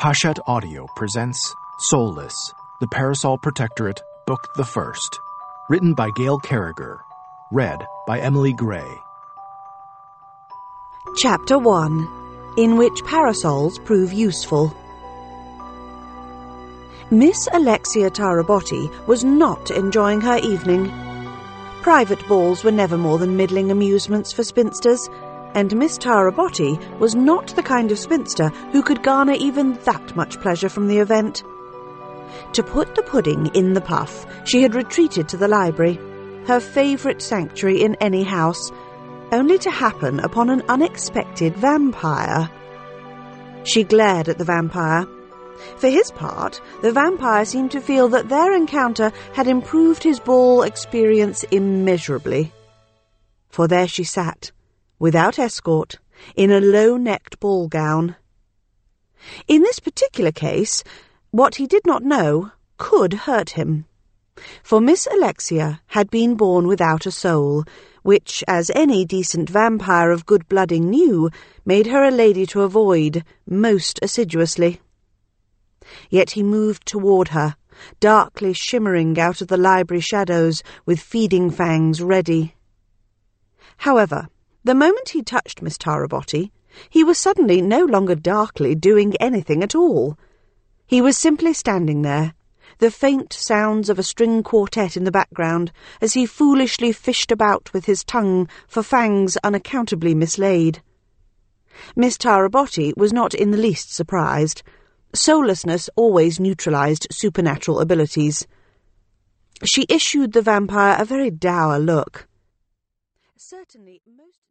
Hachette Audio presents Soulless, The Parasol Protectorate, Book the First. Written by Gail Carriger. Read by Emily Gray. Chapter 1, in which parasols prove useful. Miss Alexia Tarabotti was not enjoying her evening. Private balls were never more than middling amusements for spinsters, and Miss Tarabotti was not the kind of spinster who could garner even that much pleasure from the event. To put the pudding in the puff, she had retreated to the library, her favourite sanctuary in any house, only to happen upon an unexpected vampire. She glared at the vampire. For his part, the vampire seemed to feel that their encounter had improved his ball experience immeasurably. For there she sat, without escort, in a low-necked ball gown. In this particular case, what he did not know could hurt him. For Miss Alexia had been born without a soul, which, as any decent vampire of good blooding knew, made her a lady to avoid most assiduously. Yet he moved toward her, darkly shimmering out of the library shadows, with feeding fangs ready. However, the moment he touched Miss Tarabotti, he was suddenly no longer darkly doing anything at all. He was simply standing there, the faint sounds of a string quartet in the background, as he foolishly fished about with his tongue for fangs unaccountably mislaid. Miss Tarabotti was not in the least surprised. Soullessness always neutralized supernatural abilities. She issued the vampire a very dour look. Certainly, most